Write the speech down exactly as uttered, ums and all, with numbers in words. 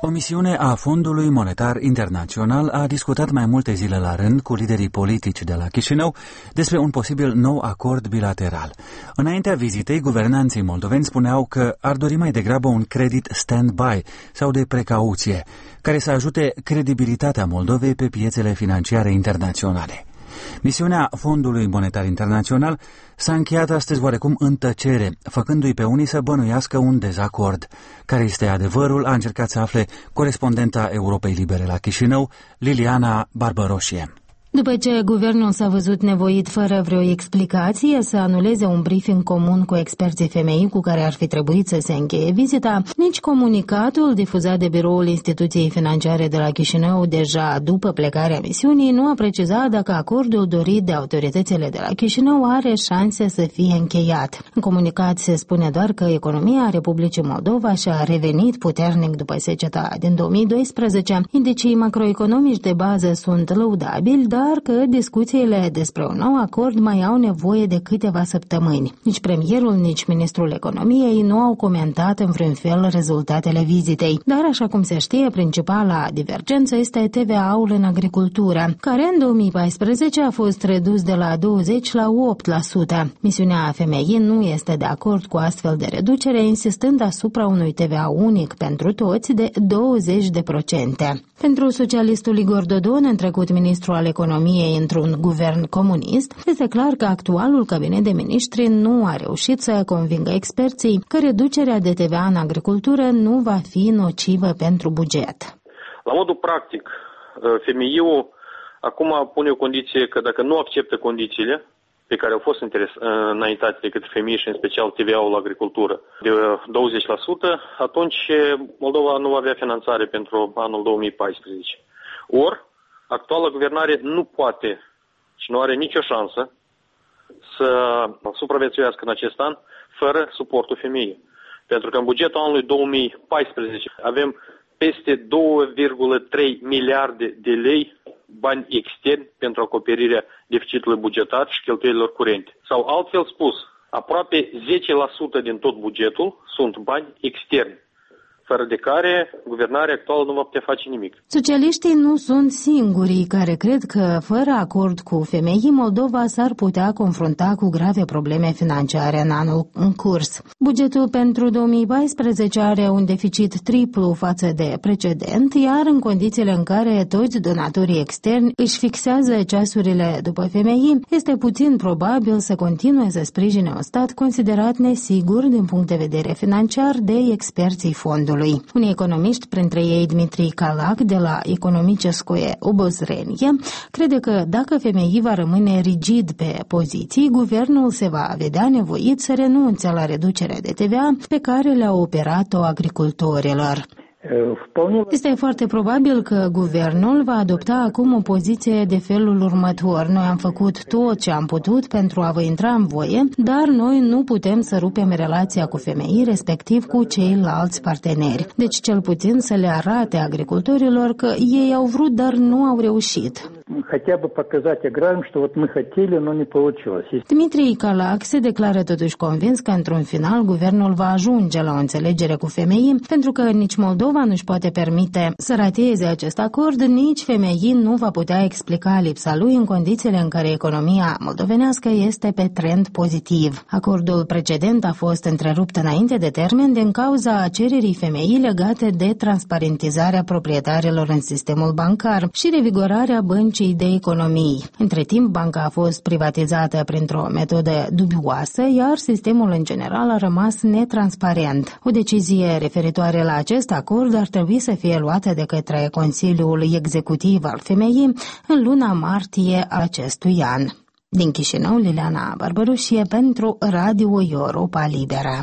O misiune a Fondului Monetar Internațional a discutat mai multe zile la rând cu liderii politici de la Chișinău despre un posibil nou acord bilateral. Înaintea vizitei, guvernanții moldoveni spuneau că ar dori mai degrabă un credit stand-by sau de precauție, care să ajute credibilitatea Moldovei pe piețele financiare internaționale. Misiunea Fondului Monetar Internațional s-a încheiat astăzi oarecum în tăcere, făcându-i pe unii să bănuiască un dezacord. Care este adevărul, a încercat să afle corespondenta Europei Libere la Chișinău, Liliana Barbăroșie. După ce guvernul s-a văzut nevoit fără vreo explicație să anuleze un briefing comun cu experții femei cu care ar fi trebuit să se încheie vizita, nici comunicatul difuzat de biroul instituției financiare de la Chișinău deja după plecarea misiunii nu a precizat dacă acordul dorit de autoritățile de la Chișinău are șanse să fie încheiat. În comunicat se spune doar că economia Republicii Moldova și-a revenit puternic după seceta din două mii doisprezece, indicii macroeconomici de bază sunt lăudabili, dar dar că discuțiile despre un nou acord mai au nevoie de câteva săptămâni. Nici premierul, nici ministrul economiei nu au comentat în vreun fel rezultatele vizitei. Dar, așa cum se știe, principala divergență este T V A-ul în agricultură, care în două mii paisprezece a fost redus de la douăzeci la opt la sută. Misiunea F M I nu este de acord cu astfel de reducere, insistând asupra unui T V A unic pentru toți de douăzeci de procente. Pentru socialistul Igor Dodon, în trecut ministru al economiei într-un guvern comunist, este clar că actualul cabinet de miniștri nu a reușit să convingă experții că reducerea de T V A în agricultură nu va fi nocivă pentru buget. La modul practic, F M I-ul acum pune o condiție că dacă nu acceptă condițiile pe care au fost înaintate de către F M I și în special T V A-ul la agricultură de douăzeci la sută, atunci Moldova nu va avea finanțare pentru anul două mii paisprezece. Ori, actuala guvernare nu poate și nu are nicio șansă să supraviețuiască în acest an fără suportul F M I. Pentru că în bugetul anului două mii paisprezece avem peste două virgulă trei miliarde de lei bani externi pentru acoperirea deficitului bugetar și cheltuielilor curente. Sau altfel spus, aproape zece la sută din tot bugetul sunt bani externi, fără de care guvernarea actuală nu va putea face nimic. Socialiștii nu sunt singurii care cred că, fără acord cu F M I, Moldova s-ar putea confrunta cu grave probleme financiare în anul în curs. Bugetul pentru două mii paisprezece are un deficit triplu față de precedent, iar în condițiile în care toți donatorii externi își fixează ceasurile după F M I, este puțin probabil să continue să sprijine un stat considerat nesigur din punct de vedere financiar de experții fondului. Unii economiști, printre ei Dmitri Calac de la Economiceskoe Obozrenie, crede că dacă F M I va rămâne rigid pe poziții, guvernul se va vedea nevoit să renunțe la reducerea de T V A pe care le-a operat-o agricultorilor. Este foarte probabil că guvernul va adopta acum o poziție de felul următor. Noi am făcut tot ce am putut pentru a vă intra în voie, dar noi nu putem să rupem relația cu F M I, respectiv cu ceilalți parteneri. Deci cel puțin să le arate agricultorilor că ei au vrut, dar nu au reușit. Dmitri Calac se declară totuși convins că într-un final guvernul va ajunge la o înțelegere cu F M I, pentru că nici Moldova nu-și poate permite să rateze acest acord, nici F M I nu va putea explica lipsa lui în condițiile în care economia moldovenească este pe trend pozitiv. Acordul precedent a fost întrerupt înainte de termen din cauza cererii F M I legate de transparentizarea proprietarilor în sistemul bancar și revigorarea băncii de economii. Între timp, banca a fost privatizată printr-o metodă dubioasă, iar sistemul în general a rămas netransparent. O decizie referitoare la acest acord ar trebui să fie luată de către Consiliul Executiv al F M I în luna martie acestui an. Din Chișinău, Liliana Barbăroșie pentru Radio Europa Liberă.